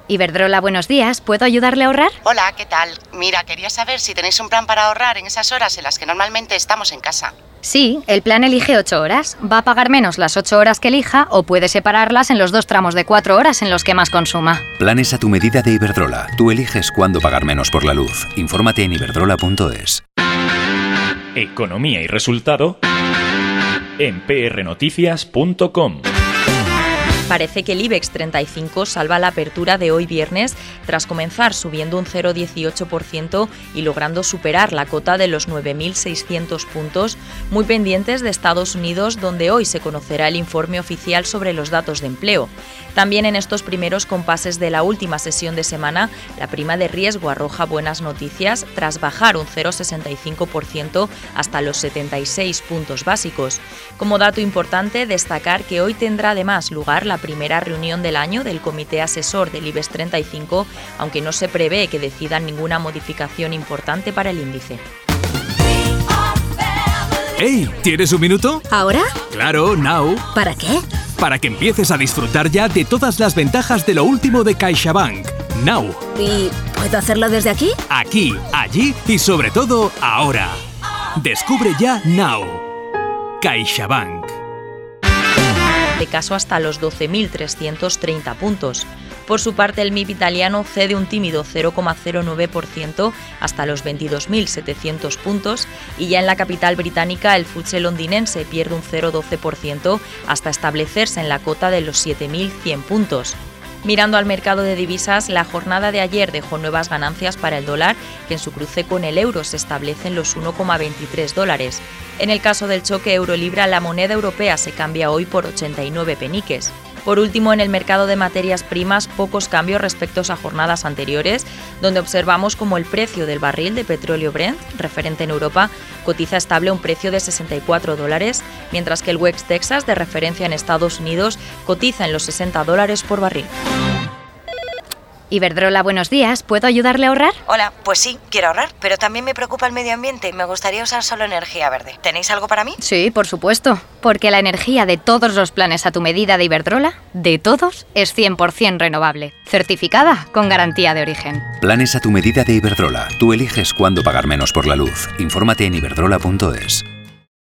Iberdrola, buenos días. ¿Puedo ayudarle a ahorrar? Hola, ¿qué tal? Mira, quería saber si tenéis un plan para ahorrar en esas horas en las que normalmente estamos en casa. Sí, el plan elige 8 horas. Va a pagar menos las 8 horas que elija o puede separarlas en los 2 tramos de 4 horas en los que más consuma. Planes a tu medida de Iberdrola. Tú eliges cuándo pagar menos por la luz. Infórmate en iberdrola.es. Economía y resultado en prnoticias.com. Parece que el IBEX 35 salva la apertura de hoy viernes tras comenzar subiendo un 0,18% y logrando superar la cota de los 9.600 puntos, muy pendientes de Estados Unidos, donde hoy se conocerá el informe oficial sobre los datos de empleo. También en estos primeros compases de la última sesión de semana, la prima de riesgo arroja buenas noticias tras bajar un 0,65% hasta los 76 puntos básicos. Como dato importante, destacar que hoy tendrá además lugar la primera reunión del año del Comité Asesor del IBEX 35, aunque no se prevé que decidan ninguna modificación importante para el índice. ¡Hey! ¿Tienes un minuto? ¿Ahora? Claro, now. ¿Para qué? Para que empieces a disfrutar ya de todas las ventajas de lo último de CaixaBank. Now. ¿Y puedo hacerlo desde aquí? Aquí, allí y sobre todo ahora. Descubre ya Now. CaixaBank. De caso hasta los 12.330 puntos. Por su parte, el MIB italiano cede un tímido 0,09% hasta los 22.700 puntos y ya en la capital británica el FTSE londinense pierde un 0,12% hasta establecerse en la cota de los 7.100 puntos. Mirando al mercado de divisas, la jornada de ayer dejó nuevas ganancias para el dólar, que en su cruce con el euro se establece en los 1,23 dólares. En el caso del choque euro-libra, la moneda europea se cambia hoy por 89 peniques. Por último, en el mercado de materias primas, pocos cambios respecto a jornadas anteriores, donde observamos como el precio del barril de petróleo Brent, referente en Europa, cotiza estable a un precio de 64 dólares, mientras que el West Texas, de referencia en Estados Unidos, cotiza en los 60 dólares por barril. Iberdrola, buenos días. ¿Puedo ayudarle a ahorrar? Hola, pues sí, quiero ahorrar, pero también me preocupa el medio ambiente. Me gustaría usar solo energía verde. ¿Tenéis algo para mí? Sí, por supuesto. Porque la energía de todos los planes a tu medida de Iberdrola, de todos, es 100% renovable. Certificada con garantía de origen. Planes a tu medida de Iberdrola. Tú eliges cuándo pagar menos por la luz. Infórmate en iberdrola.es.